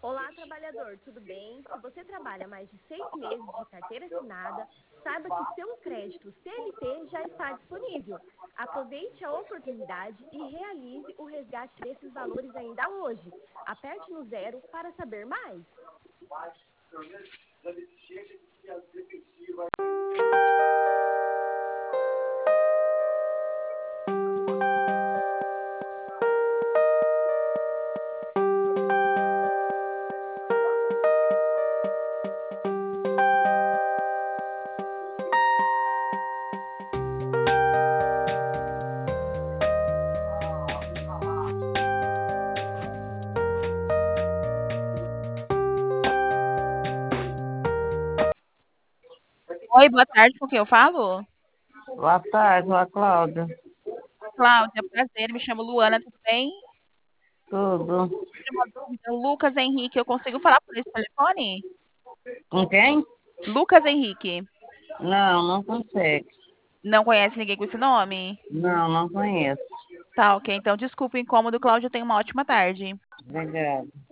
Olá, trabalhador, tudo bem? Se você trabalha mais de 6 meses de carteira assinada, saiba que seu crédito CLT já está disponível. Aproveite a oportunidade e realize o resgate desses valores ainda hoje. Aperte no zero para saber mais. Oi, boa tarde, com quem eu falo? Boa tarde, a Cláudia. Cláudia, prazer, me chamo Luana, tudo bem? Tudo. Tira uma dúvida, Lucas Henrique, eu consigo falar por esse telefone? Com quem? Lucas Henrique, Não, não consegue. não conhece ninguém com esse nome? Não, não conheço. Tá, ok, então desculpa o incômodo, Cláudia, tenha uma ótima tarde. Obrigada.